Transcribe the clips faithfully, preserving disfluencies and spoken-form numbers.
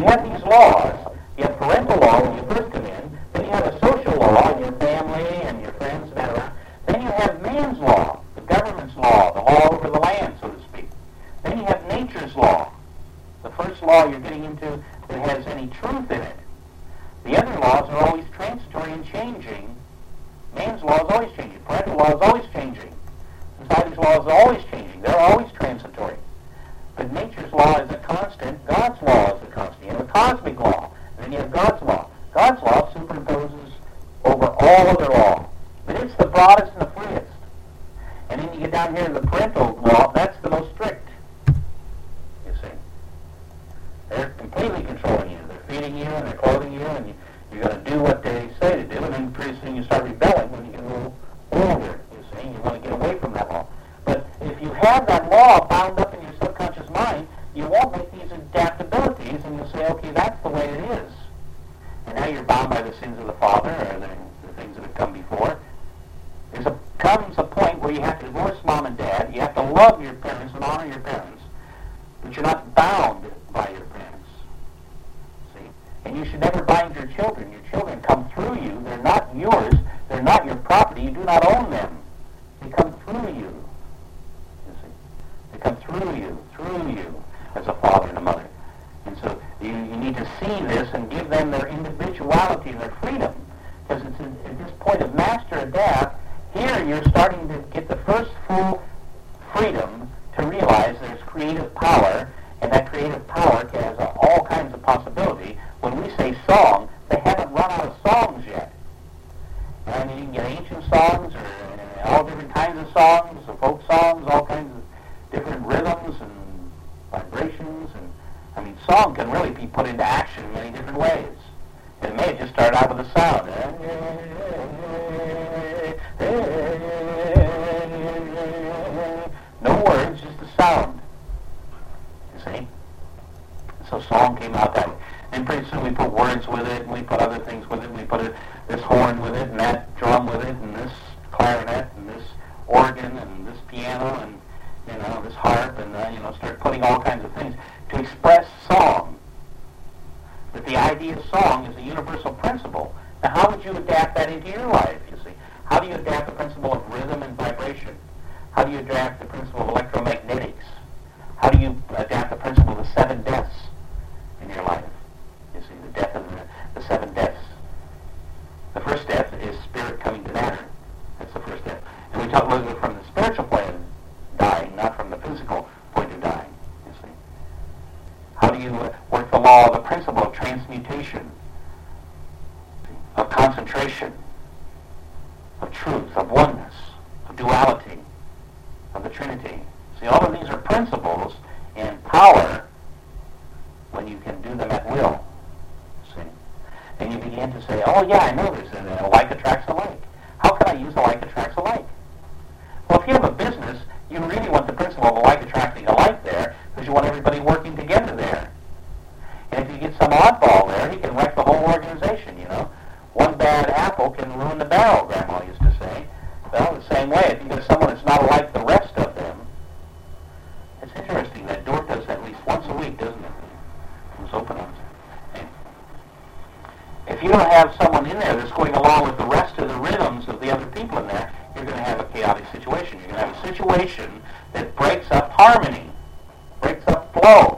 you have these laws. You have parental law when you first come in. Then you have a social law in your family and your friends and that around. Then you have man's law, the government's law, the law over the land, so to speak. Then you have nature's law, the first law you're getting into that has any truth in it. The other laws are always transitory and changing. Man's law is always changing. Parental law is always changing. Society's law is always changing. They're always transitory. But nature's law is a constant. God's law is a constant. You have a cosmic law. And then you have God's law. God's law superimposes over all other law. But it's the broadest and the freest. And then you get down here to the parental law. That's the most strict. You see. They're completely controlling you. They're feeding you and they're clothing you. And you, you're going to do what they say to do. And then pretty soon you start rebelling when you get a little older. You see. You want to get away from that law. But if you have that law bound up in your subconscious mind, you won't make these adaptabilities, and you'll say, okay, that's the way it is. And now you're bound by the sins of the father, or the, the things that have come before. There comes a point where you have to divorce mom and dad. You have to love your parents and honor your parents, but you're not bound by your parents. See? And you should never bind your children. Your children come through you. They're not yours. They're not your property. You do not own them. They come through you. They come through you, through you, as a father and a mother. And so you, you need to see this and give them their individuality and their freedom. Because it's a, at this point of master adapt, here you're starting to get the first full freedom to realize there's creative power, and that creative power has all kinds of possibility. When we say song, they haven't run out of songs yet. I mean, you can get ancient songs, or all different kinds of songs, or folk songs, all kinds of different rhythms and vibrations, and I mean, song can really be put into action in many different ways. And it may have just started out with a sound. No words, just a sound. You see? So song came out that way. And pretty soon we put words with it, and we put other things with it, and we put it, this horn with it, and that drum with it, and this clarinet, and this organ, and this piano, and you know, this harp, and, uh, you know, start putting all kinds of things to express song. But the idea of song is a universal principle. Now, how would you adapt that into your life, you see? How do you adapt the principle of rhythm and vibration? How do you adapt the principle of electromagnetics? How do you adapt the principle of the seven deaths in your life? You see, the death of the, the seven deaths. The first death is spirit coming to matter. That's the first death. And we talk a little bit from the spiritual plane, dying, not from the physical point of dying, you see. How do you work the law, the principle of transmutation, of concentration, of truth, of oneness, of duality, of the Trinity? See, all of these are principles in power when you can do them at will, see. And you begin to say, oh yeah, I know this, and alike attracts alike. How can I use alike attracts alike? Well, if you have a business, you really want the principle of alike attracting alike there, because you want everybody working together there. And if you get some oddball there, he can wreck the whole organization, you know. One bad apple can ruin the barrel, Grandma used to say. Well, the same way, if you get someone that's not like the rest of them, it's interesting, that door does that at least once a week, doesn't it? It's open on it. If you don't have someone in there that's going along with the rest of the rhythms of the other people in there, you're going to have a chaotic situation. You're going to have a situation that breaks up harmony, breaks up flow.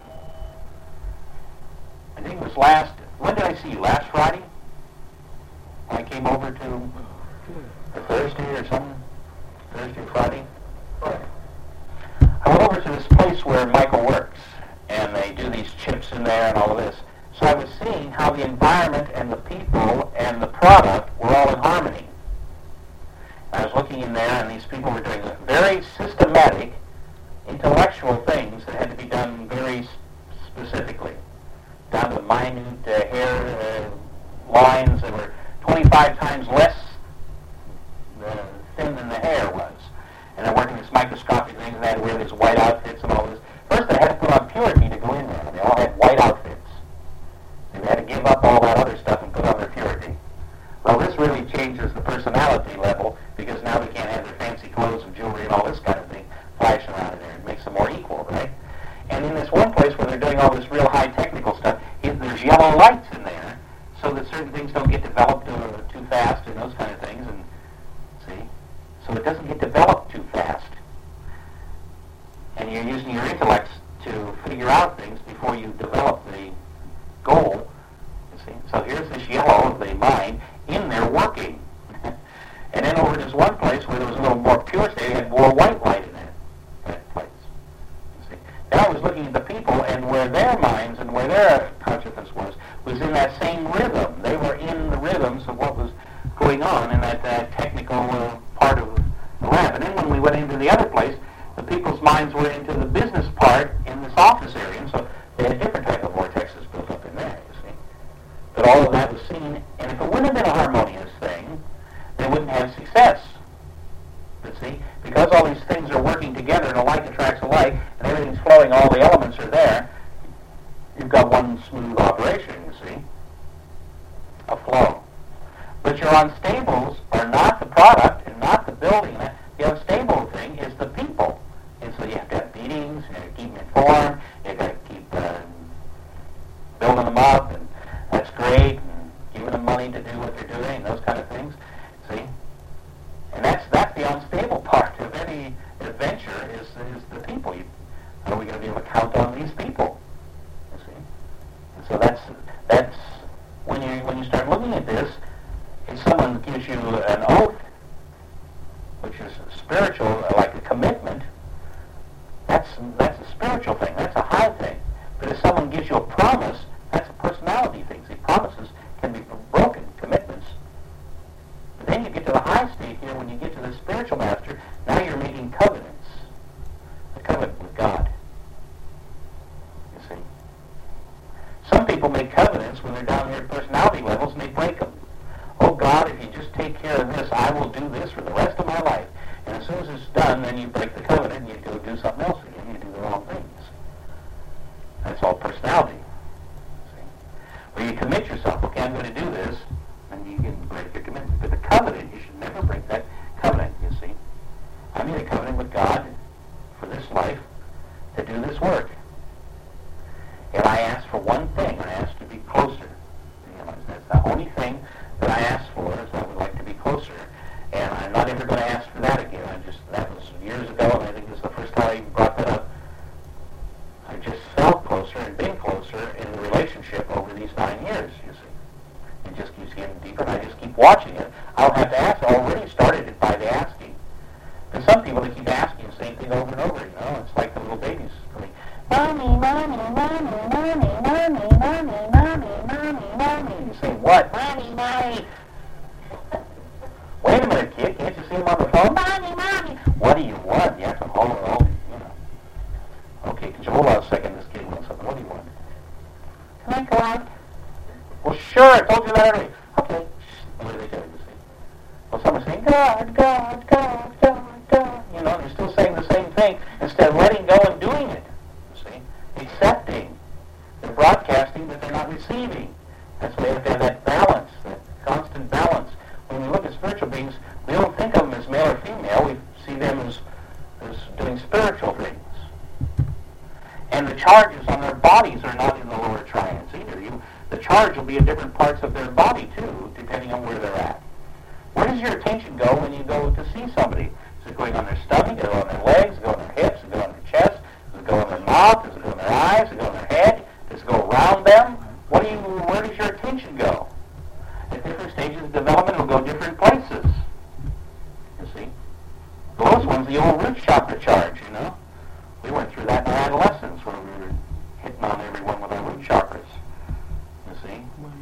I think it was last, when did I see you? Last Friday? When I came over to a Thursday or something? Thursday or Friday? Friday. I went over to this place where Michael works, and they do these chips in there and all of this. So I was seeing how the environment and the people and the product were all in harmony. I was looking in there, and these people were doing very systematic, intellectual things that had to be done very specifically, down to minute uh, hair uh, lines that were twenty-five times less uh, thin than the hair was. And they're working this microscopic things, and they had to wear these white outfits and all this. First, they had to put on purity to go in there. They all had white outfits. They had to give up all that other stuff and put on their purity. Well, this really changes the personality level, because now they can't have their fancy clothes and jewelry and all this kind of thing flashing around in there. It makes them more equal, right? And in this one place where they're doing all this real high technical stuff, yellow lights in there so that certain things don't get developed uh, too fast and those kind of things. And see, so it doesn't get developed too fast. And you're using your intellects to figure out things before you develop the goal. You see, so here's this yellow of the mind in there working. And then over in this one place where there was a little more pure state, it had more white light in that, that place. You see? Now I was looking at the people, and where their minds and where their consciousness was, was in that same rhythm. They were in the rhythms of what was going on in that uh, technical uh, part of the lab. And then when we went into the other place, the people's minds were into the business part in this office area, and so they had a different type of vortexes built up in there, you see. But all of that was seen, and if it wouldn't have been a harmonious thing, they wouldn't have success. But see, because all these things are working together and alike attracts alike, and everything's flowing, all the elements are there, you've got one smooth operation, you see, a flow. But your unstables are not the product and not the building. The unstable thing is the people. And so you have to have meetings, you have to keep them informed, you have to keep uh, building them up, and that's great, and giving them money to do what they're doing, and those kind of things. See? And that's that's the unstable part of any adventure is, is the people. You, how are we going to be able to count on these people? You see? And so that's that's when you when you start looking at this, if someone gives you an oath, which is spiritual, like a commitment, that's that's a spiritual thing. That's a high thing. But if someone gives you a promise, that's a personality thing. See, promises can be broken, commitments. But then you get to the high state here, when you get to the spiritual master, now you're making covenants. A covenant with God. You see? Some people make covenants when they're down here at personality levels, and they break them. Oh God, if you just take care of this, I will do this for the rest of my life. And as soon as it's done, then you break the covenant and you go do something else again. You do the wrong things. That's all personality. See? Where you commit yourself, okay, I'm going to do this, and you can break your commitment. But the covenant, you should never break that covenant, you see. I made a covenant with God for this life to do this work. And I asked for one thing. I asked to be closer. You know, that's the only thing that I asked for, is I would like to be closer. And I'm not ever going to ask for that again. I just, that was years ago, and I think this is the first time I even brought that up. I just felt closer and been closer in the relationship over these nine years, you see. It just keeps getting deeper, and I just keep watching it. I don't have to ask. I already started it by the asking. And some people, they keep asking the same thing over and over, you know. It's like the little babies going, Mommy, Mommy, Mommy, Mommy, Mommy, Mommy, Mommy, Mommy, Mommy. You say, what? Mommy, Mommy. Wait a minute, kid. Can't you see him on the phone? Mommy, Mommy. What do you want? You have to hold it all, you know. Okay, could you hold on a second? This kid wants something. What do you want? Can I go out? Well, sure. I told you that already. Okay. What do they do, you see? Well, someone's saying, God, God, God, God, God. You know, they're still saying the same thing instead of letting go and doing it. You see? Accepting. They're broadcasting, but they're not receiving. That's why they have to have that balance, that constant balance. When we look at spiritual beings, we don't think of them as male or female. We see them as, as doing spiritual things. And the charges on their bodies are not in the lower triads either. You, the charge will be in different parts of their body, too, depending on where they're at. Where does your attention go when you go to see somebody? Is it going on their stomach? Is it on their legs? Is it go on their hips? Is it go on their chest? Does it go on their mouth? Does it go on their eyes? Does it go on their head? Does it go around them? What do you, where does your attention go? At different stages of development, it will go different places. You see? Those ones, the old root chakra charge, you know? We went through that in our adolescence when we were hitting on everyone with our root chakras. You see?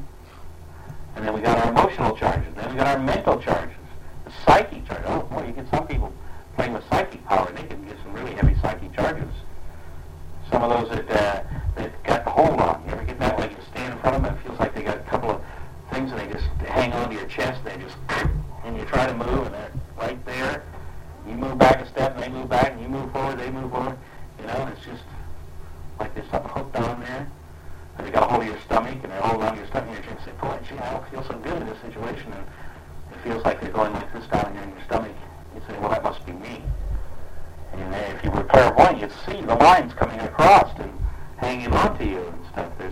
And then we got our emotional charges. Then we got our mental charges. The psychic charges. Oh, boy, you get some people playing with psychic power, and they can get some really heavy psychic charges. Some of those that, uh, that got the hold on. You ever get that? Like you stand in front of them, and it feels like they got a couple of things, and they just hang on to your chest, and they just, and you try to move, and they're right there. You move back a step, and they move back, and you move forward, they move forward. You know, and it's just like there's something hooked on there. And they got a hold of your stomach, and they're holding on to your stomach, and you're trying to say, boy, gee, I don't feel so good in this situation. And it feels like they're going like this down here in your stomach. You say, well, that must be me. And uh, if you were clairvoyant, you'd see the lines coming across and hanging on to you and stuff. There's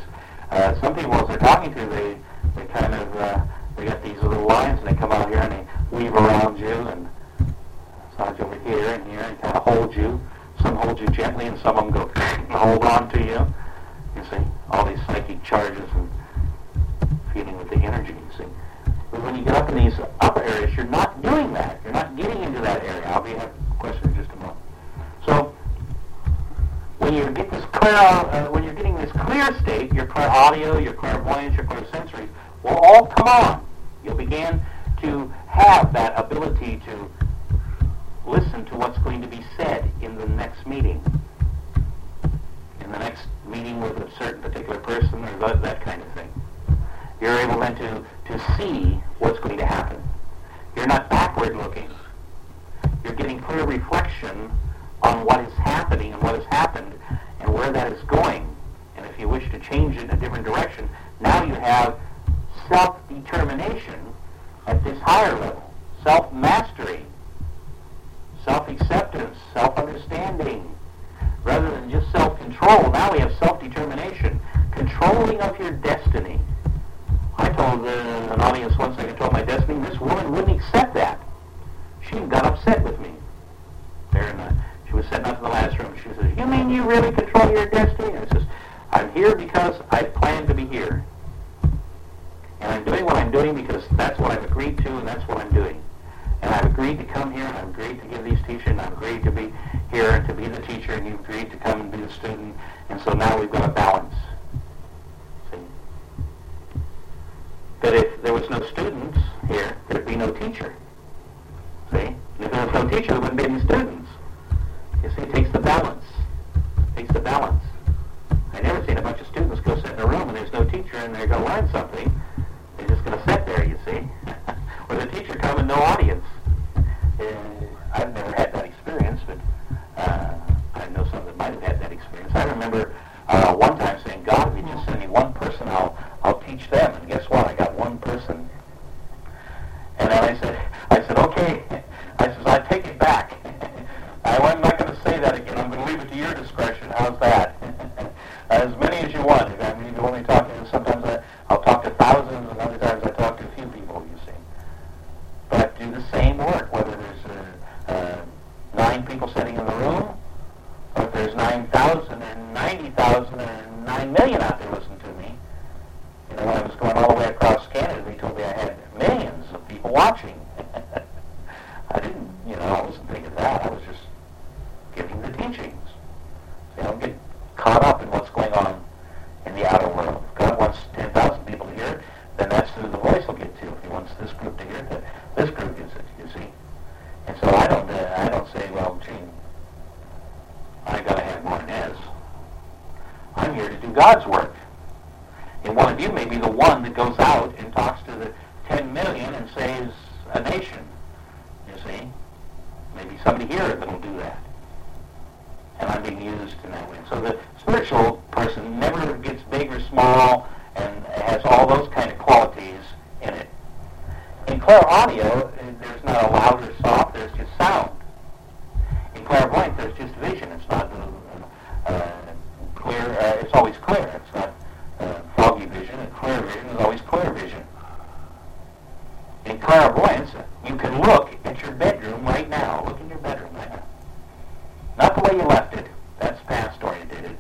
Uh, some people, as they're talking to you, they, they kind of, uh, they got these little lines, and they come out here, and they weave around you, and massage over here and here, and kind of hold you. Some hold you gently, and some of them go and hold on to you. You see, all these psychic charges and feeling with the energy, you see. But when you get up in these upper areas, you're not doing that. You're not getting into that area. I'll be have a question in just a moment. So, when you get this clear, uh, when you're getting this clear state, your clear audio, your clairvoyance, your clairsensory will all come on. You'll begin to have that ability to listen to what's going to be said in the next meeting, in the next meeting with a certain particular person, or that, that kind of thing. You're able then to, to see what's going to happen. You're not backward looking. You're getting clear reflection on what is happening and what has happened and where that is going. And if you wish to change it in a different direction, now you have self-determination at this higher level, self-mastery, self-acceptance, self-understanding. Rather than just self-control, now we have self-determination, controlling of your destiny. I told uh, an audience once I control my destiny, this woman wouldn't accept that. She got upset with me. There in the, she was sitting up in the last room. She says, "You mean you really control your destiny?" And I says, "I'm here because I plan to be here. And I'm doing what I'm doing because that's what I've agreed to and that's what I'm doing. And I've agreed to come here, and I've agreed to give these teachers, and I've agreed to be here and to be the teacher, and you've agreed to come and be the student. And so now we've got a balance." See? But if there was no students here, there'd be no teacher. See? And if there was no teacher, there wouldn't be any students. You see, it takes the balance. It takes the balance. I've never seen a bunch of students go sit in a room and there's no teacher and they're going to learn something. They're just going to sit there, you see. Or the teacher come and no audience. Uh, I've never had that experience, but uh, I know some that might have had that experience. I remember uh, one time saying, "God, if you just send me one person, I'll I'll teach them." And guess what? I got one person. And then I said, I said, "Okay." I said, "I take it back. I'm not going to say that again. I'm going to leave it to your discretion. How's that?" As many as you want. I mean, you're only talking to, sometimes I, I'll talk to thousands, and other times I talk to a few people, you see. But do the same work, whether there's uh, uh, nine people sitting in the room, or if there's nine thousand, or ninety thousand, or nine million out there listening to me. You know, when I was going all the way across Canada, they told me I had millions of people watching. I didn't, you know, I wasn't thinking that. I was just giving the teachings. So, you don't get caught up in what's going on in the outer world. If God wants ten thousand people to hear it, then that's who the voice will get to. If he wants this group to hear it, then this group gets it, you see. And so I don't uh, I don't say, well, gee, I got to have more than his. I'm here to do God's work. And one of you may be the one that goes out and talks to the ten million and saves a nation, you see. Maybe somebody here that will do that. And I'm being used in that way. So the spiritual person never gets big or small and has all those kind of qualities in it. In clairaudio, there's not a loud or soft, there's just sound. In clairvoyance, there's just vision. It's not uh, uh, clear, uh, it's always clear. It's not uh, foggy vision. And clear vision is always clear vision. In clairvoyance, you can look at your bedroom right now. Look in your bedroom right now. Not the way you left it. That's past orientated.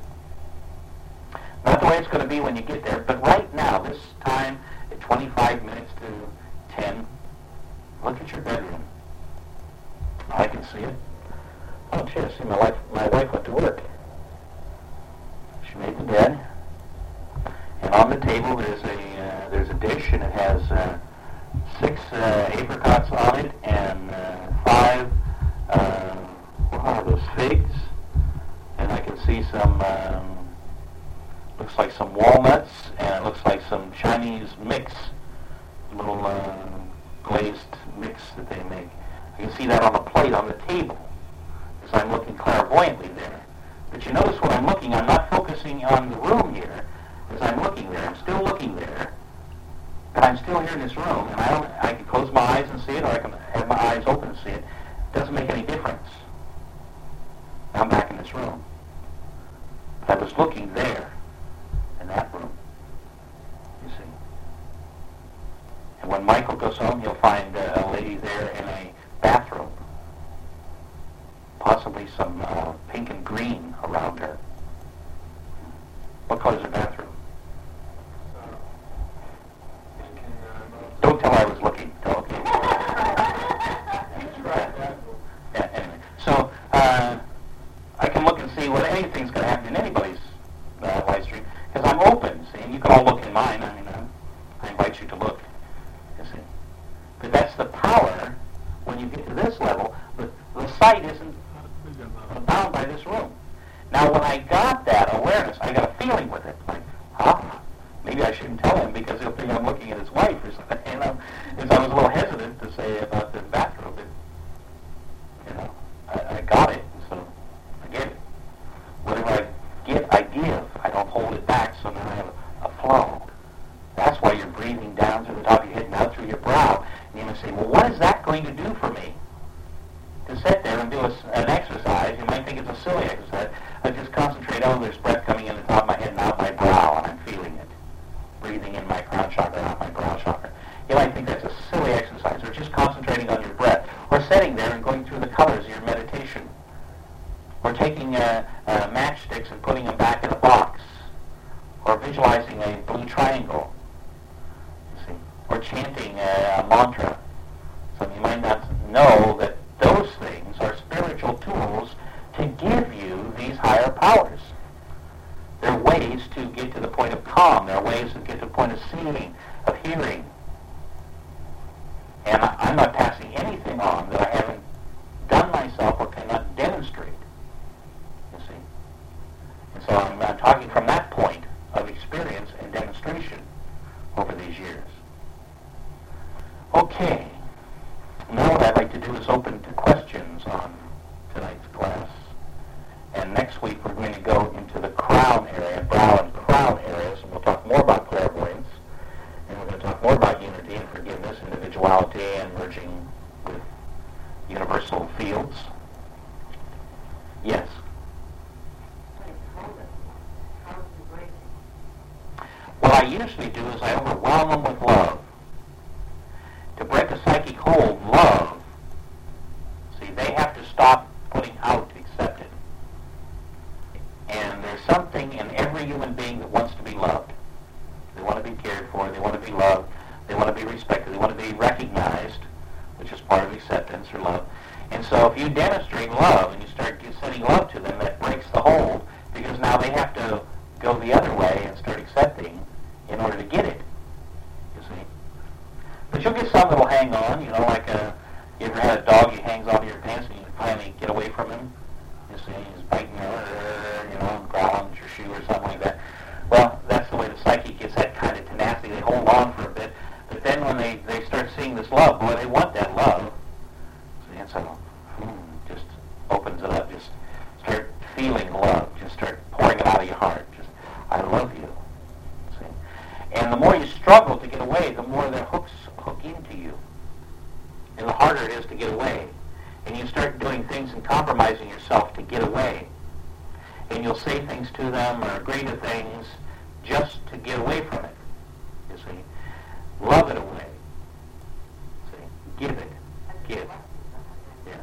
Not the way it's going to be when you get there, but right now, this time, at twenty-five minutes to ten, look at your bedroom. I can see it. Oh, gee, I see my wife, my wife went to work. She made the bed. And on the table, there's a, uh, there's a dish, and it has uh, six uh, apricots on it, and uh, five, uh, what are those, figs? And I can see some, um, looks like some walnuts, and it looks like some Chinese mix, little uh, glazed mix that they make. I can see that on a plate on the table, as I'm looking clairvoyantly there. But you notice when I'm looking, I'm not focusing on the room here. As I'm looking there, I'm still looking there, but I'm still here in this room, and I don't, I can close my eyes and see it, or I can have my eyes open and see it. It doesn't make any difference. I'm back in this room. But I was looking there, in that room. you'll find uh, a lady there in a bathrobe, possibly some uh, pink and green around her. What color is her bathroom? Don't tell her I was looking. Oh, okay. Yeah, anyway. So, uh, I can look and see what anything's going to happen in anybody's uh, live stream, because I'm open, see, and you can all look in mine. I mean, uh, I invite you to look, you see. But that's the power when you get to this level. The, the sight isn't bound by this room. Now, when I got that awareness, I got a feeling with it, like, huh? Maybe I shouldn't tell him because he'll think I'm looking at his wife or something, you know. And so I was a little hesitant to say about the bathrobe, but, you know, I, I got it, so I get it. Whatever I get, I give. I don't hold it back, so now I have a, a flow. That's why you're breathing down through the top of your head and out through your brow. And you might say, well, what is that going to do for me? To sit there and do a, an exercise, you might think it's a silly exercise. I just concentrate, oh, there's breath coming in the top of my head and out my brow, and I'm feeling it. Breathing in my crown chakra, out my brow chakra. You might think that's a silly exercise, or just concentrating on your breath, or sitting there and going through the colors of your meditation, or taking uh, uh, matchsticks and putting them back in a box, or visualizing a blue triangle, you see, or chanting a, a mantra. So you might not know that those things are spiritual tools to give you these higher powers. They're ways to get to the point of calm. They're ways to get to the point of seeing, of hearing. And I, I'm not passing anything on that I haven't done myself or cannot demonstrate, you see. And so I'm, I'm talking from that point of experience and demonstration over these years. Okay. Now what I'd like to do is open to questions on tonight's class. And next week we're going to go into the crown area, brow and crown areas, and we'll talk more about clairvoyance. And we're going to talk more about unity and forgiveness, individuality, and merging with universal fields. Yes? What I usually do is I overwhelm them with love. To break a psychic hold, love, see, they have to stop putting out accepted. And there's something in every human being that wants to be loved. They want to be cared for, they want to be loved, they want to be respected, they want to be recognized, which is part of acceptance or love. And so if you demonstrate love and you start sending love to them, that breaks the hold, because now they have to go the other way and start accepting in order to get it, you see. But you'll get some that will hang on, you know, like a, you ever had a dog who hangs onto your pants and you finally get away from him? You see, he's biting you, you know, and growling at your shoe or something like that. Well, that's the way the psychic gets that kind of tenacity. They hold on for a bit, but then when they, they start seeing this love, boy, they want that love. See, and so, hmm, just opens it up. Just start feeling love. Just start pouring it out of your heart. Just, I love you. See? And the more you struggle to get away, the more their hooks hook into you. And the harder it is to get away. And you start doing things and compromising yourself to get away. And you'll say things to them or agree to things just to get away from it. You see? Love it away. See? Give it. Give. Yeah.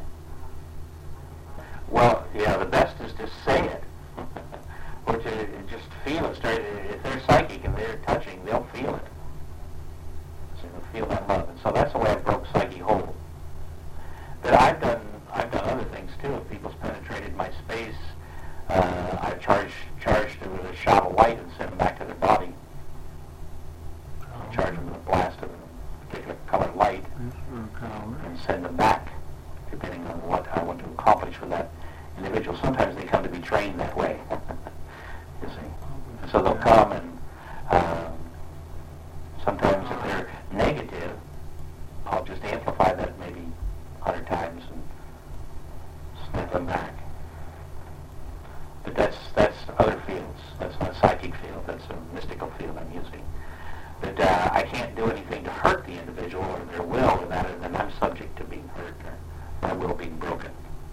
Well, yeah, the best is to say it. Or to just feel it. Start, if they're psychic and they're touching, they'll feel it. So they'll feel that love. And so that's the way I broke psychic hold. But I've done I've done other things too. If people's penetrated my space, uh, I've charged charged them with a shot of light and sent them back to their body. Charge them with a blast of a particular colored light and send them back, depending on what I want to accomplish with that individual. Sometimes they come to be trained that way. You see, so they'll come and um, sometimes if they're negative, I'll just amplify that maybe a hundred times and snip them back. But that's that's other fields. That's not a psychic field. That's a mystical field I'm using. But uh, I can't do anything to hurt the individual or their will, or that, and I'm subject to being hurt or my will being broken.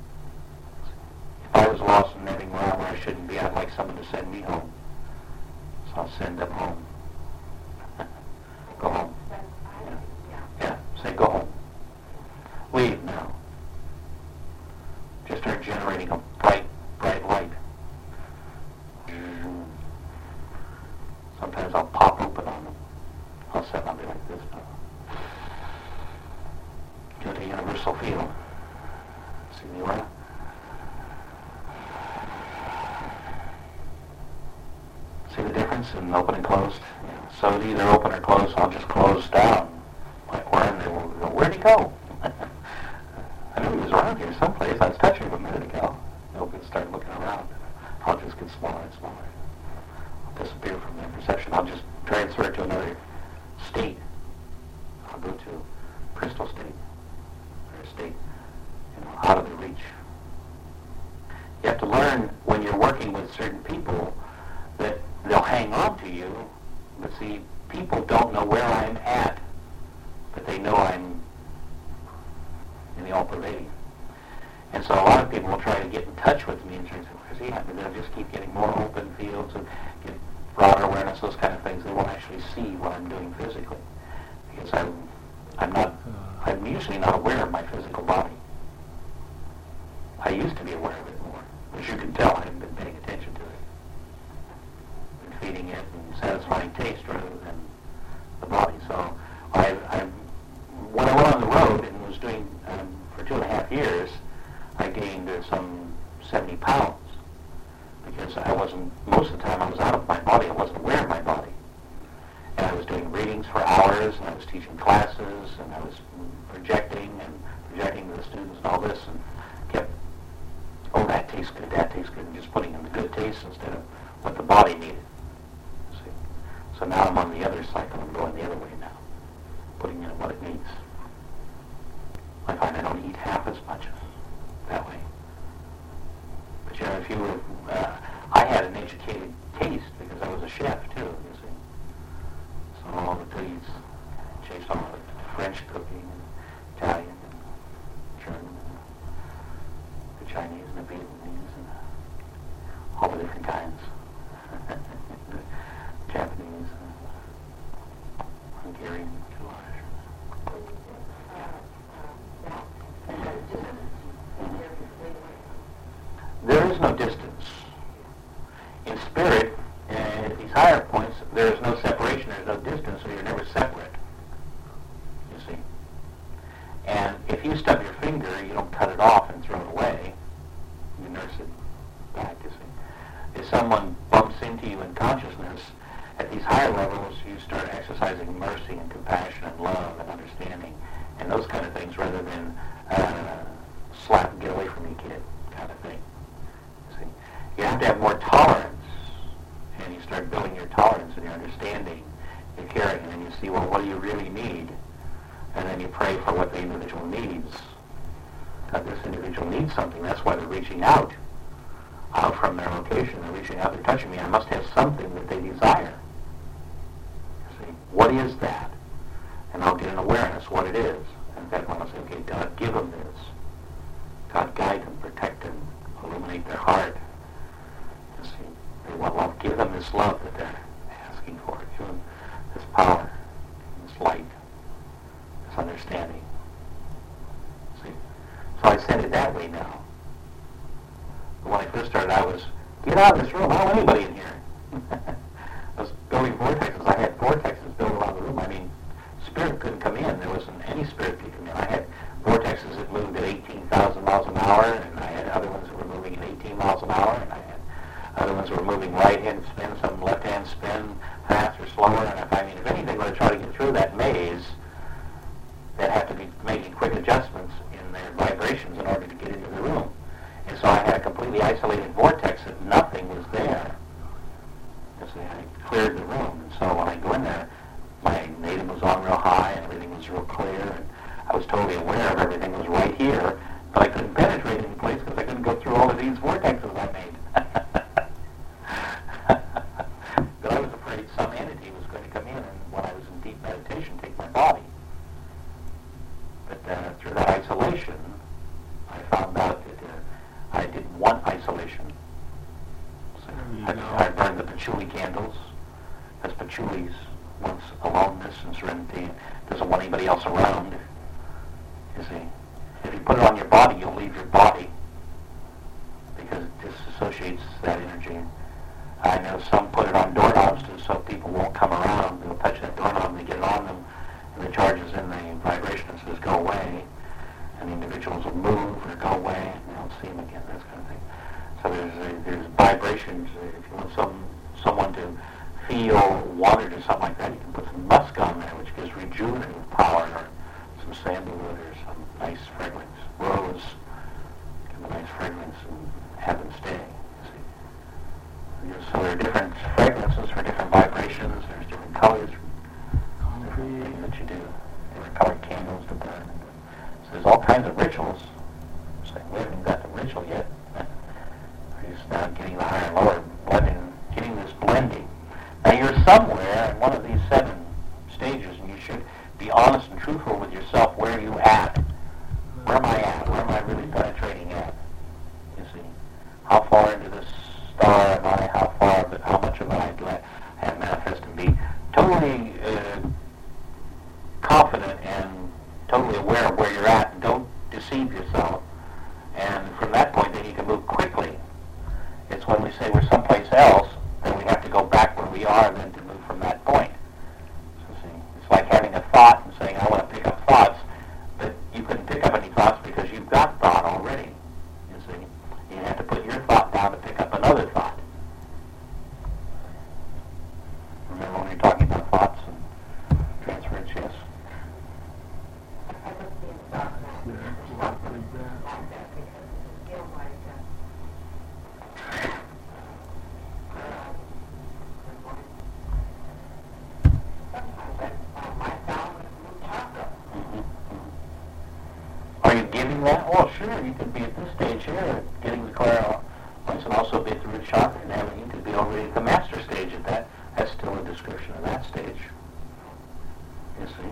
If I was lost and living around where I shouldn't be, I'd like someone to send me home. So I'll send them home. Go home. Yeah. Yeah. Say go home. universal field. See the aura? See the difference in open and closed? Yeah. So it's either open or closed. I'll just close down. Like where and they will go, where'd he go? I knew he was around here someplace. I was touching him a minute ago. I'll start looking around. I'll just get smaller and smaller. I'll disappear from their perception. I'll just transfer it to another state. I'll go to crystal state, or a state, you know, out of the reach. You have to learn when you're working with certain people that they'll hang on to you, but see, people don't know where I'm at, but they know I'm in the all-pervading. And so a lot of people will try to get in touch with me and try to say, where's he at? And they'll just keep getting more open fields and get broader awareness, those kind of things. They won't actually see what I'm doing physically. Because I'm, I'm not, I'm usually not aware of my physical body. I used to be aware of it more. As you can tell, I haven't been paying attention to it. Been feeding it and satisfying taste rather than the body. So I, I, when I went on the road and was doing, um, for two and a half years, I gained uh, some seventy pounds because I wasn't, most of the time I was out of my body. I wasn't aware of my body. And I was doing readings for hours, and I was teaching classes, and I was projecting and projecting to the students and all this, and kept, oh, that tastes good, that tastes good, and just putting in the good taste instead of what the body needed. See? So now I'm on the other cycle. I'm going the other way now, putting in what it needs. I find I don't eat half as much that way. But you know, if you were, uh, I had an educated taste because I was a chef too, you see. So all the goodies, chased all the French cooking, and Italian, and German, and the Chinese, and the Vietnamese, and all the different kinds. Japanese, and Hungarian, there is no distance. In spirit, uh, at these higher points, there is no separation, there's no distance, so you're never separate. You see? And if you stub your finger, you don't cut it off and throw it away. You nurse it back, you see. If someone bumps into you in consciousness, at these higher levels, you start exercising mercy and compassion and love and understanding and those kind of things rather than uh, slap and get away from me, kid kind of thing. You have to have more tolerance, and you start building your tolerance and your understanding, your caring, and then you see, well, what do you really need? And then you pray for what the individual needs. God, this individual needs something. That's why they're reaching out, out from their location. They're reaching out, they're touching me. I must have something that they desire. You see, what is that? And I'll get an awareness what it is. And then I'll say, okay, God, give them this. God, guide them, protect them, illuminate their heart. Well, I'll give them this love that they're asking for. Give them this power, this light, this understanding. See? So I send it that way now. But when I first started, I was, get out of this room. I don't want anybody in here. I was building vortexes. I had vortexes built around the room. I mean, spirit couldn't come in. There wasn't any spirit could come in. I had vortexes that moved at eighteen thousand miles an hour, and I had other ones that were moving at eighteen miles an hour, and I had other ones were moving right-hand spin, some left-hand spin, faster, slower, and if I mean, if anything were to try to get through that maze, they'd have to be making quick adjustments in their vibrations in order to get into the room. And so I had a completely isolated vortex that nothing was there. You see, I cleared the room, and so when I go in there, my native was on real high, and everything was real clear, and I was totally aware of everything that was right here, but I couldn't penetrate any place because I couldn't go through all of these vortexes I made. But I was afraid some entity was going to come in and when I was in deep meditation take my body. But uh, through that isolation, I found out that uh, I didn't want isolation. So I, I burned the patchouli candles, because patchouli wants aloneness and serenity, doesn't want anybody else around. You see, if you put it on your body, you'll leave your body because rituals will move or go away, and you don't see them again, this kind of thing. So there's uh, there's vibrations. If you want some someone to feel wanted or something like that, you can put some musk on there, which gives rejuvenative power, or some sandalwood or some nice fragrance. Rose, give them a nice fragrance and have them stay. You see. So there are different fragrances for different vibrations. There's different colors, different things that you do, different colored candles to burn. So there's all kinds of rituals. It's like we haven't got the ritual yet. We're just now getting the higher and lower, blending, getting this blending. Now you're somewhere in one of these seven stages, and you should be honest and truthful with yourself. Where are you at? Where am I at? Where am I really penetrating at? You see, how far into this star am I? How far of it? How much of it I let have manifest and be totally uh, confident and totally aware of where you're at. And don't deceive yourself. And from that point, then you can move quickly. It's when we say we're someplace else, then we have to go back where we are, and then to move from that point. So see, it's like having a thought and saying, I want to pick up thoughts, but you couldn't pick up any thoughts because you've got thought already. You see, you have to put your thought down to pick up another thought. Remember when you're talking about thoughts and transference, yes? Are you giving that? Well, sure, you could be at this stage here, getting the clairvoyance, and also be at the root chakra, and having, you could be already at the master stage at that. That's still a description of that stage. You see?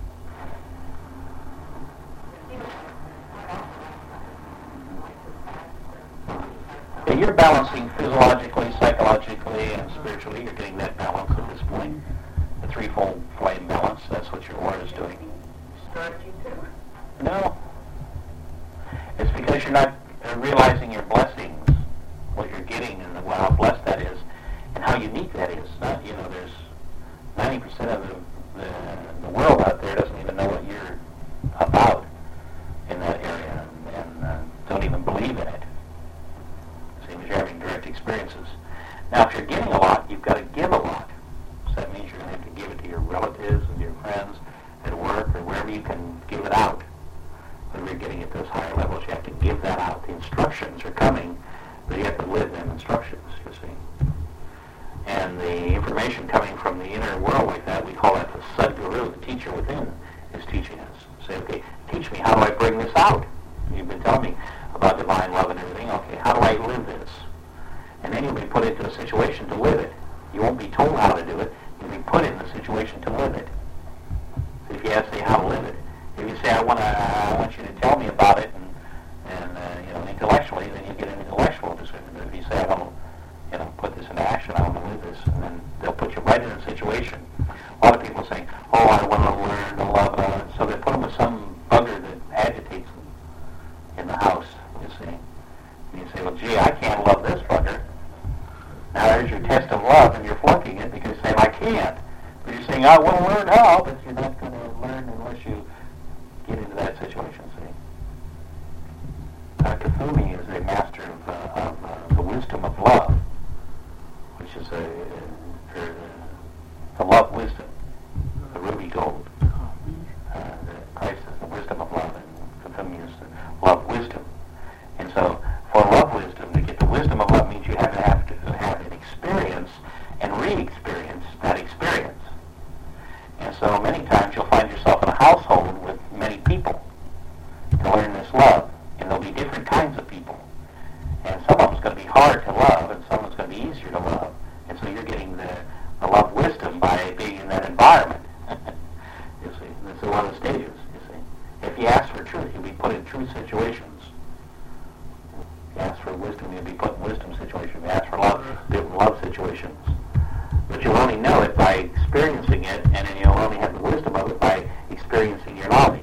Yeah, you're balancing physiologically, psychologically, and spiritually. You're getting that balance at this point. The threefold flame balance, that's what your aura is doing. No. It's because you're not uh, realizing your blessings, what you're getting, and the, how blessed that is, and how unique that is. Not, you know, there's ninety percent of the, the, the world out there doesn't even know what you're about in that area, and, and uh, don't even believe in it. See, because you're having direct experiences. Now, if you're getting a lot, you've got to give a lot. So that means you're going to have to give it to your relatives and your friends at work or wherever you can give it out. When you're getting at those higher levels, you have to give that out. The instructions are coming, but you have to live them instructions, you see. And the information coming from the inner world like that, we call that the Sadguru, the teacher within, is teaching us. Say, okay, teach me, how do I bring this out? You've been telling me about divine love and everything. Okay, how do I live this? And then you'll be put into a situation to live it. You won't be told how to do it. You'll be put in the situation to live it. So if you ask me how to live it, if you say, I want to, I want you to tell me about it, and, and uh, you know, intellectually, then you get an intellectual decision. But if you say, I want to, you know, put this into action, I want to live this, and then they'll put you right in a situation. A lot of people say, oh, I want to learn to love, uh, so they put them with some bugger that agitates them in the house, you see. And you say, well, gee, I can't love this bugger. Now there's your test of love, and you're flunking it because you're saying, I can't. But you're saying, I want to learn how, but you're not going to learn unless you get into that situation, see. Uh, Kuthumi is a master of, uh, of uh, the wisdom of love, which is a, a, a, the love wisdom, the ruby gold. Uh, the Christ is the wisdom of love, and Kuthumi is the love wisdom. And so, for love wisdom, to get the wisdom of love means you have to have to have an experience and re-experience that experience. And so many times you'll find yourself in a household with many people to learn this love. And there'll be different kinds of people. And some of them's going to be hard to love, and some of them's going to be easier to love. And so you're getting the, the love wisdom by being in that environment. You see, that's one of the stages, you see. If you ask for truth, you'll be put in truth situations. If you ask for wisdom, you'll be put in wisdom situations. If you ask for love, you'll be in love situations. But you'll only know it by experiencing it, and then you'll only have the wisdom of it by experiencing your knowledge.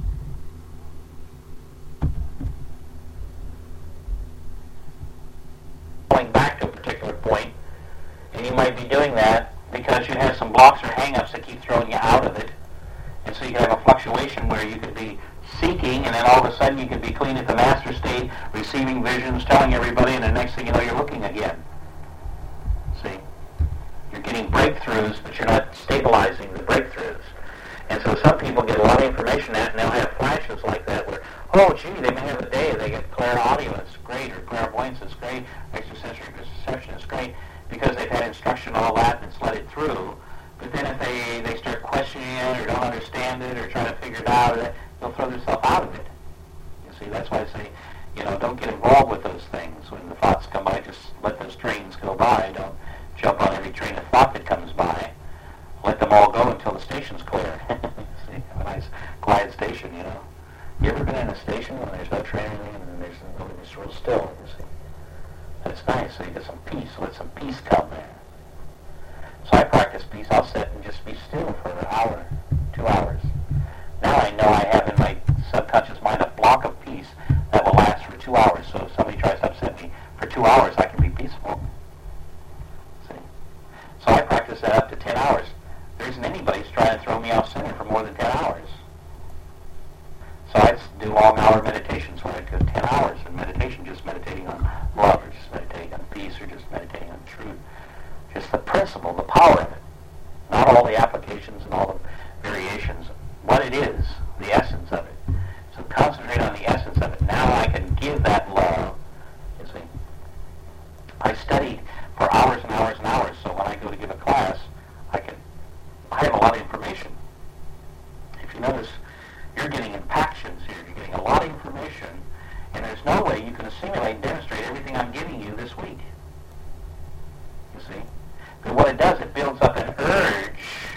Going back to a particular point, and you might be doing that because you have some blocks or hang-ups that keep throwing you out of it. And so you can have a fluctuation where you could be seeking, and then all of a sudden you can be clean at the master state, receiving visions, telling everybody, and the next thing you know, you're looking again. See? You're getting breakthroughs, but you're not stabilizing the breakthroughs. And so some people get a lot of information out, and they'll have flashes like that where, oh, gee, they may have a day, they get clairaudio, it's great, or clairvoyance, it's great, extrasensory perception is great, because they've had instruction and all that, and it's let it through. But then if they, they start questioning it, or don't understand it, or trying to figure it out, they'll throw themselves out of it. You see, that's why I say, you know, don't get involved with those things. When the thoughts come by, just let those trains go by. Don't jump on every train of thought that comes by. Let them all go until the station's clear. See, have a nice quiet station, you know. You ever been in a station when there's no train or anything, and there's it's real still, you see? That's nice, so you get some peace. Let some peace come there. So I practice peace. I'll sit and just be still for an hour, two hours. Now I know I have in my subconscious mind a block of peace that will last for two hours. So if somebody tries to upset me for two hours, I can be peaceful. See? So I practice that up to ten hours. There isn't anybody who's trying to throw me off center for more than ten hours. So I do long hour meditations where I do ten hours of meditation, just meditating on love, or just meditating on peace, or just meditating on truth. Just the principle, the power of it. Not all the applications and all the variations. What it is, the essence of it. So concentrate on the essence of it. Now I can give that love. You see, I studied for hours and hours and hours, so when I go to give a class, I can, I have a lot of information. If you notice, you're getting impactions here. You're getting a lot of information, and there's no way you can assimilate and demonstrate everything I'm giving you this week. You see? But what it does, it builds up an urge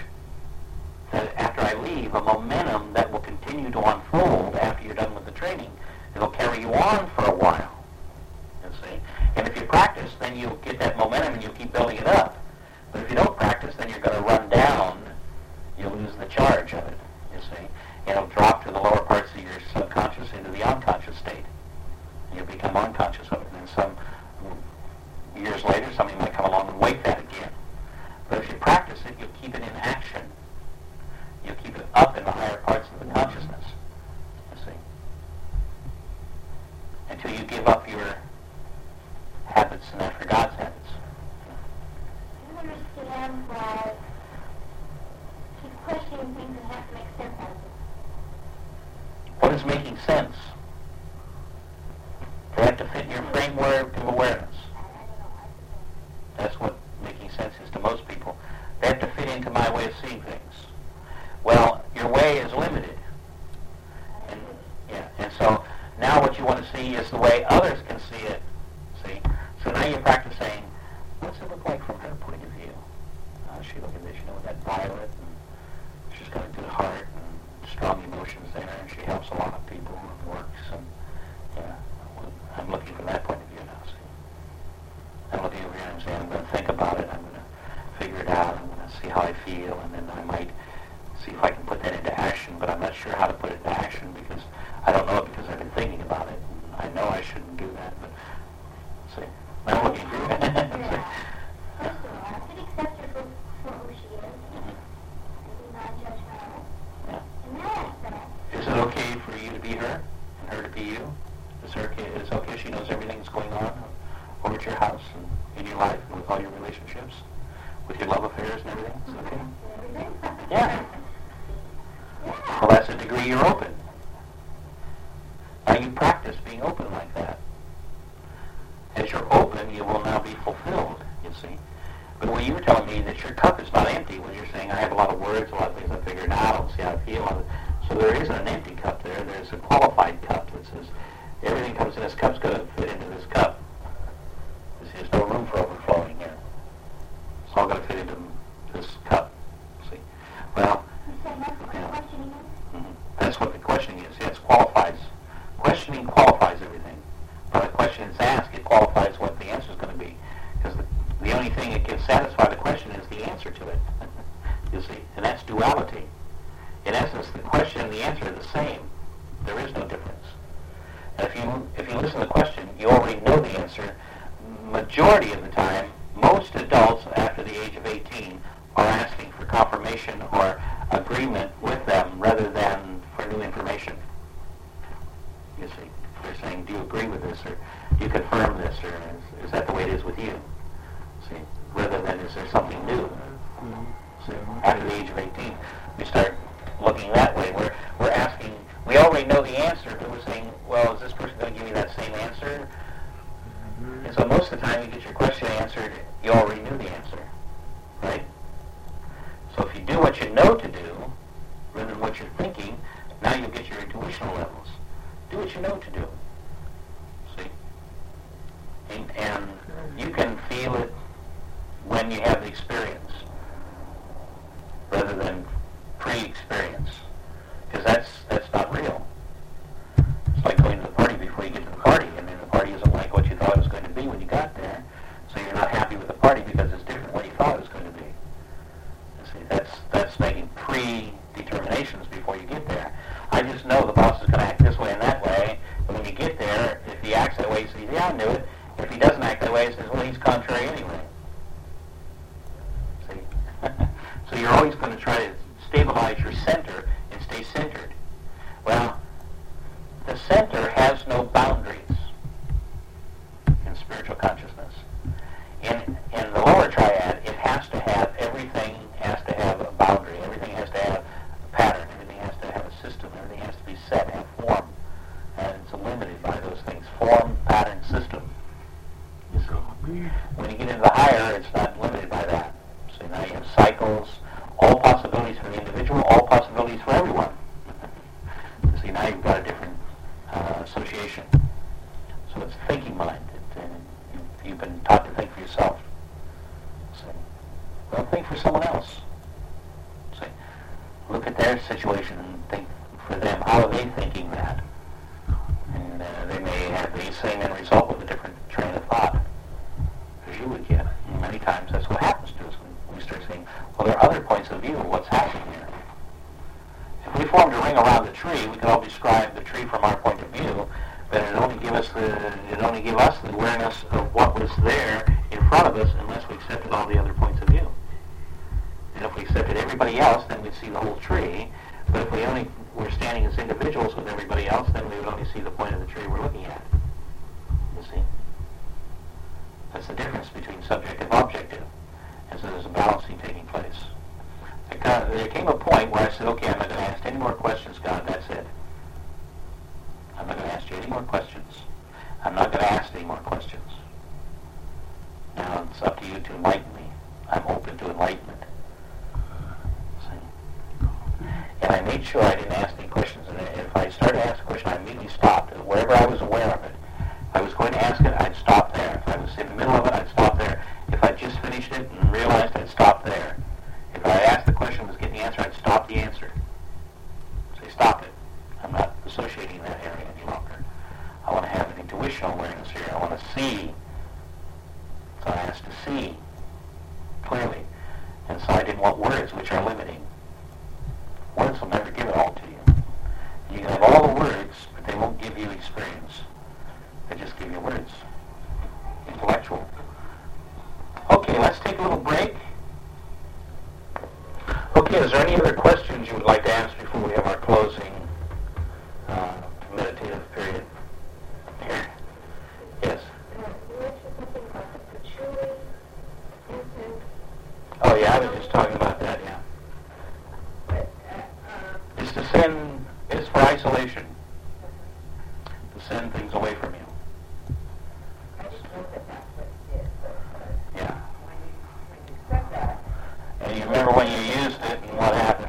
that after I leave, a momentum that will continue to unfold after you're done with the training. It'll carry you on for a while. You see? And if you practice, then you'll get that momentum and you'll keep building it up. But if you don't practice, then you're going to run down. You'll lose the charge of it. You see? It'll drop to the lower parts of your subconscious into the unconscious state. You'll become unconscious of it. And then some years later, somebody might come along and wake that again. But if you practice it, you'll keep it in action. You'll keep it up in the higher parts of the consciousness. You see? Until you give up your habits and after God's habits. I don't understand why keep questioning things and have to make sense out of it. What is making sense? They have to fit in your framework of awareness. That's what making sense is to most people. They have to fit into my way of seeing things. Well, your way is limited. And, yeah, and so now what you want to see is the way others can see it. See? So now you're practicing, what's it look like from her point of view? How does she look at this? You know, with that violet, and she's got a good heart and strong emotions there, and she helps a lot of people and works. And yeah, I'm looking from that point of view now. See? I'm looking over here and saying, I'm going to think about it. I'm going to figure it out. I'm going to see how I feel, and then I might see if I can put that into action, but I'm not sure how to put it into action because I don't know it because I've been thinking about it. I know I shouldn't do that, but see, I'm looking for it. First of all, I can accept her for, for who she is. Mm-hmm. I do not judge her. Yeah. In that aspect. Is it okay for you to be her and her to be you? Is it okay? Is it okay? She knows everything that's going on over at your house and in your life and with all your relationships, with your love affairs and everything. Is it okay? Everything? Yeah. Yeah. Well, that's a degree you're open. Now you practice being open like that. As you're open, you will now be fulfilled, you see. But when you were telling me that your cup is not empty, when you're saying, I have a lot of words, a lot of things I figured out, I don't see how I feel. So there isn't an empty cup there. There's a qualified cup that says, everything comes in this cup's going to fit into this cup. There's no room for overflowing here. It's all going to fit into this cup, see. Well, You said that's what the questioning is? mm-hmm. That's what the questioning is. Yes, qualifies. Questioning qualifies everything. When a question is asked, it qualifies what the answer is going to be. Because the, the only thing that can satisfy the question is the answer to it. You see, and that's duality. In essence, the question and the answer are the same. There is no difference. And if you if you listen to the question, you already know the answer. Majority of the time, most adults after the age of eighteen are asking see. They're saying, do you agree with this, or do you confirm this, or is, is that the way it is with you? See, rather than is there something new? See, after the age of eighteen, we start looking that way. We're we're asking. We already know the answer, but we're saying, well, is this person going to give me that same answer? And so most of the time, you get your question answered, you already knew the answer, right? So if you do what you know to do, rather than what you're thinking, now you'll get your intuitional levels. Do what you know to do. See? And, and you can feel it when you have the experience, rather than pre-experience, because that's that's not real. It's like going to the party before you get to the party, and then the party isn't like what you thought it was going to be when you got there, so you're not happy with the party because it's different than what you thought it was going to be. You see, that's that's making predeterminations before you get there. I just know the boss is going to act this way and that way, and when you get there, if he acts that way, he says, yeah, I knew it. If he doesn't act that way, he says, well, he's contrary anyway. See? So you're always going to try to stabilize your center and stay centered. Well, the center has no boundaries in spiritual consciousness. In, in the lower triad, it has to have, everything has to have a boundary. Everything has to have a pattern. Everything has to have a system. Everything has to be set, have form. And it's limited by those things. Form, pattern, system. You see? When you get into the higher, it's not limited by that. So now you have cycles, all possibilities for the individual, all possibilities for everyone. See, now you've got a different uh, association. So it's thinking mind. It, uh, you, you've been taught to think for yourself. See? Well, think for someone else. See? Look at their situation and think for them. How are they thinking that? And uh, they may have the same end result with a different train of thought as you would get. And many times that's what happens to us when we start saying, well, there are other points of view of what's happening here. If we formed a ring around the tree, we could all describe the tree from our point of view, but it only give us the it only give us the awareness of what was there in front of us, unless we accepted all the other points of view. And if we accepted everybody else, then we'd see the whole tree. But if we only were standing as individuals with everybody else, then we would only see the point of the tree we're looking at. You see? That's the difference between subjective and objective. And so there's a balancing taking place. There came a point where I said, okay, I'm not going to ask any more questions, God, that's it. I'm not going to ask you any more questions. I'm not going to ask any more questions. Now it's up to you to enlighten me. I'm open to enlightenment. See? And I made sure I didn't ask any questions. And if I started to ask a question, I immediately stopped. Wherever I was aware of it, if I was going to ask it, I'd stop there. If I was in the middle of it, I'd stop there. If I just finished it and realized, I'd stop there. If I asked the question and was getting the answer, I'd stop the answer. Say, stop it. I'm not associating that area any longer. I want to have an intuitional awareness here. I want to see. So I asked to see clearly. And so I didn't want words, which are limiting. Words will never give it all to you. You can have all the words, but they won't give you experience. They just give you words. Intellectual. Okay, let's take a little break. Okay, is there any other questions you would like to ask before we have our closing uh, meditative period here? Yes? Oh yeah, I was just talking about that, yeah. It's to send, it's for isolation. To send things away from you. Yeah. And you remember when you used it and what happened?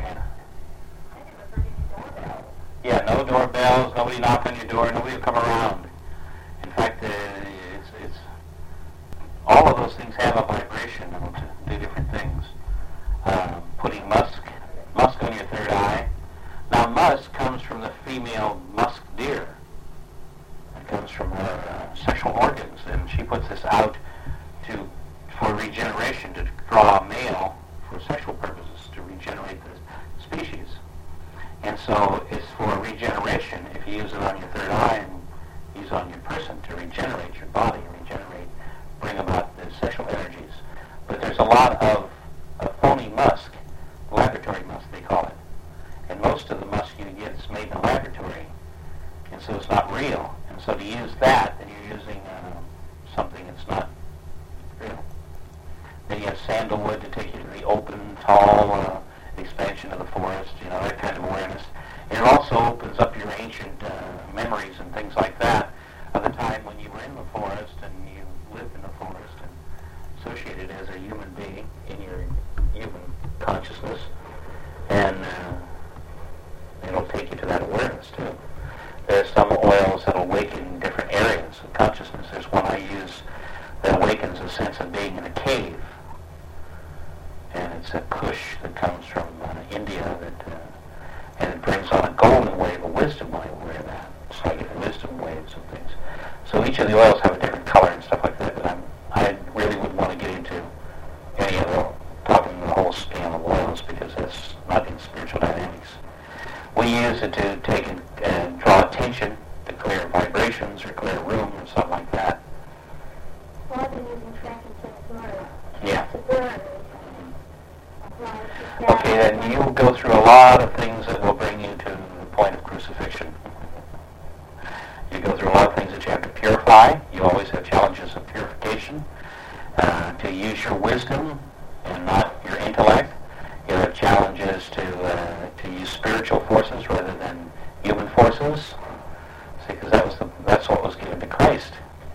Yeah, no doorbells, nobody knock on your door, nobody will come around. In fact, uh, it's, it's all of those things have a vibration and to do different things. Uh, putting musk, musk on your third eye. Now, musk comes from the female musk deer. It comes from her uh, sexual organs, and she puts this out to for regeneration, to draw a male for sexual purposes, to regenerate the species. And so it's for regeneration. If you use it on your third eye and use it on your person to regenerate your body, regenerate, bring about the sexual energies. But there's a lot of uh, phony musk, laboratory musk they call it. And most of the musk you get is made in a laboratory. And and so it's not real. And so to use that, then you're using uh, something that's not real. Then you have sandalwood to take you to the open, tall uh, expansion of the forest, you know, that kind of awareness. And it also opens up your ancient uh, memories and things like that of the time when you were in the forest and you lived in the forest and associated as a human being in your human consciousness. And uh, it'll take you to that awareness, too. There's some oils that awaken different areas of consciousness. There's one I use that awakens a sense of being in a cave. And it's a kush that comes from uh, India, that, uh, and it brings on a golden wave, a wisdom wave, where that. It's like wisdom waves and things. So each of the oils have a different color and stuff like that, but I'm, I really wouldn't want to get into any of the, talking the whole span of oils, because that's not in spiritual dynamics. We use it to take and uh, draw attention, to clear vibrations or clear a room or something like that. Well, I've been using frankincense myrrh. Yeah. To burn. Okay, then you'll go through a lot of things that will bring you to the point of crucifixion. You go through a lot of things that you have to purify. You always have challenges of purification. Uh, to use your wisdom and not your intellect. You have challenges to uh, to use spiritual forces rather than human forces. See, because that was the, that's what was given to Christ.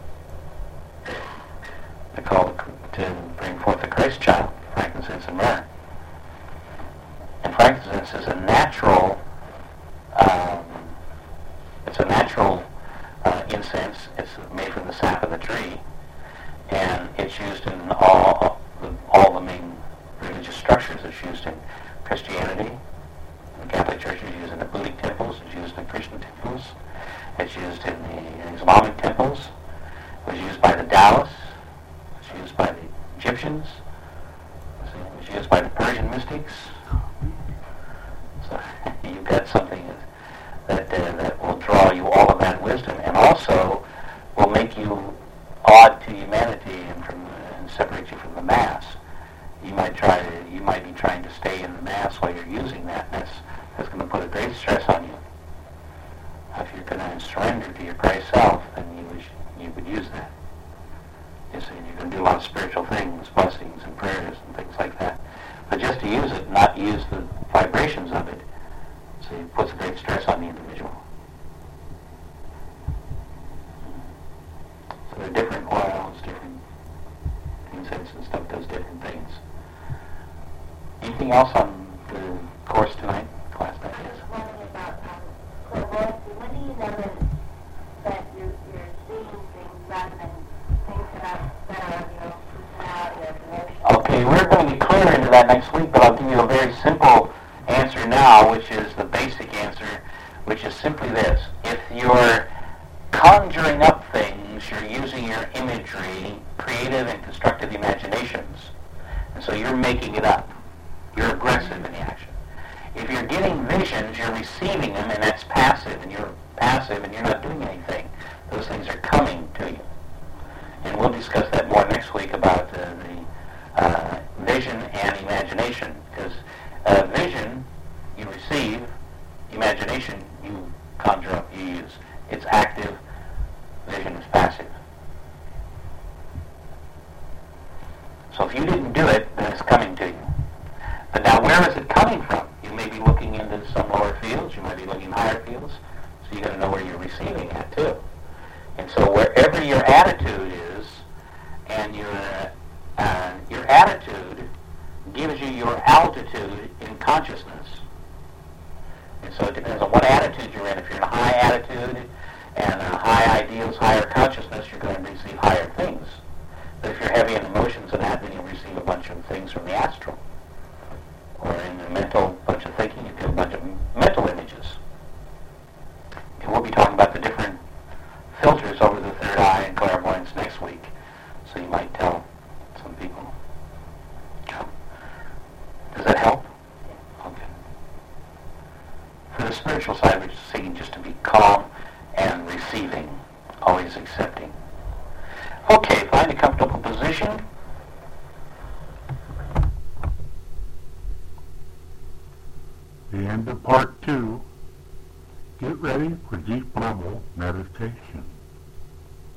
The call to bring forth the Christ child, frankincense and myrrh. And frankincense is a natural, um, it's a natural uh, incense. It's made from the sap of the tree, and it's used in all the, all the main religious structures. It's used in Christianity. The Catholic Church is used in the Buddhist temples. It's used in the Christian temples. It's used in the Islamic temples. It was used by the Taoists. It was used by the Egyptians. It was used by the Persian mystics. So you've got something that uh, that will draw you all of that wisdom, and also will make you odd to humanity and from and separate you from the mass. You might try to, you might be trying to stay in the mass while you're using that, and that's that's going to put a great stress on you. If you're going to surrender to your Christ self, then you would, you would use that. You see, you're going to do a lot of spiritual things, blessings and prayers and things like that. But just to use it, not use the vibrations of it, see, it puts a great stress on the individual. So there are different oils, different incense and stuff does different things. Anything else on the course tonight, class night? Yes. Wondering about um, clairvoyancy. When do you know that you're, you're seeing things rather than things that are, that are you know, personality or emotion? Okay, we're going to get clear into that next week, but I'll give you a very simple answer now, which is the basic answer, which is simply this. If you're conjuring up things, you're using your imagery, creative and constructive imaginations, and so you're making it up. You're aggressive in the action. If you're getting visions, you're receiving them, and that's passive, and you're passive, and you're not doing anything. Those things are coming to you. And we'll discuss that more next week about uh, the uh, vision and imagination, because uh, vision you receive, imagination you conjure up, you use. It's active, vision is passive. So if you didn't do it, then it's coming to you. But now where is it coming from? You may be looking into some lower fields, you might be looking in higher fields, so you got to know where you're receiving at too. And so wherever your attitude is, and your uh, your attitude gives you your altitude in consciousness. And so it depends on what attitude you're in. If you're in a high attitude and uh, high ideals, higher consciousness, you're going to receive higher things. But if you're heavy in emotions and that, then you'll receive a bunch of things from the astral. Or in a mental bunch of thinking, you get a bunch of mental images. And we'll be talking about the different filters over the third eye and clairvoyance next week. So you might tell some people. Does that help? Okay. For the spiritual side, we're just seeking just to be calm and receiving, always accepting. Okay, find a comfortable position. The end of part two. Get ready for deep level meditation.